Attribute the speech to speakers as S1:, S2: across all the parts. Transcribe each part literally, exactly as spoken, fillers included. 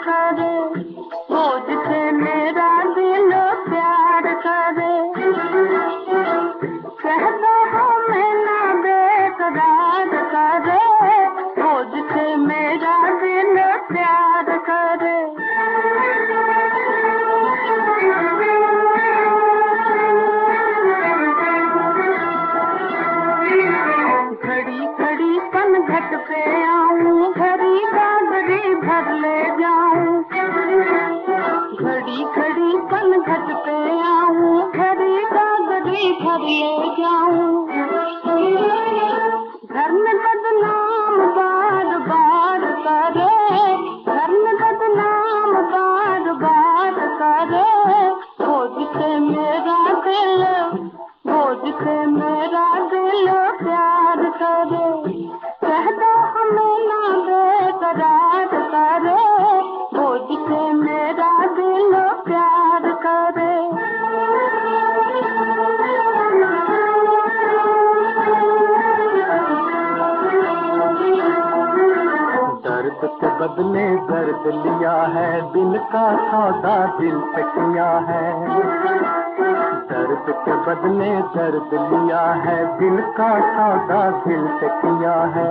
S1: करे, वो जिसे मेरा दिल प्यार करे। कह दो हमें ना बेकरार करे, वो जिसे मेरा दिल प्यार करे। घड़ी घड़ी पनघट पे आऊं, घड़ी गागरी भर ले जाऊं। घड़ी घड़ी पनघट पे आऊं, घड़ी गागरी भर ले जाऊं। घर में बदनाम बार बार करे, घर में बदनाम बार बार करे, वो जिसे मेरा दिल, वो जिसे मेरा दिल प्यार करे। कह दो हमें ना बेकरार करे, वो जिसे मेरा दिल प्यार करे। दर्द के बदले दर्द लिया है, दिल का सौदा दिल से किया है। दर्द के बदले दर्द लिया है, दिल का सौदा दिल से किया है।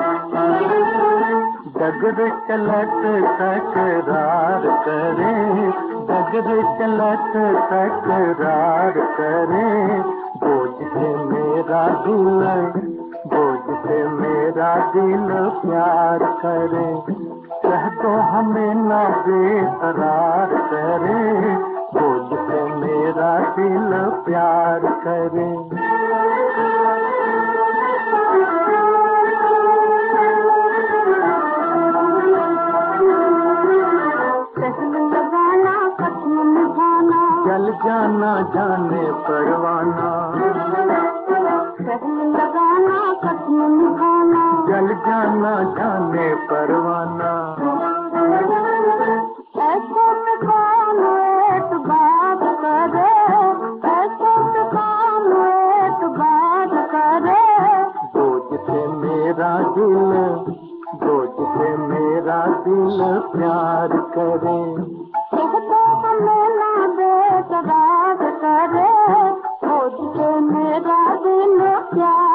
S1: डगर चलत तकरार करे, डगर चलत तकरार करे, बोझ से मेरा दिल, बोझ से मेरा दिल प्यार करे। कह दो हमें ना बेकरार करे, बोझ से मेरा दिल प्यार करे। कहने लगाना कसम निभाना, जल जाना जाने परवाना। कहने लगाना कसम निभाना, जल जाना जाने परवाना। ऐसे में कौन एक बात करे, ऐसे में कौन एक बात करे, बोझ से मेरा दिल, बोझ से मेरा दिल प्यार करे। कह दो हमें ना बेकरार करे, बोझ से मेरा दिल प्यार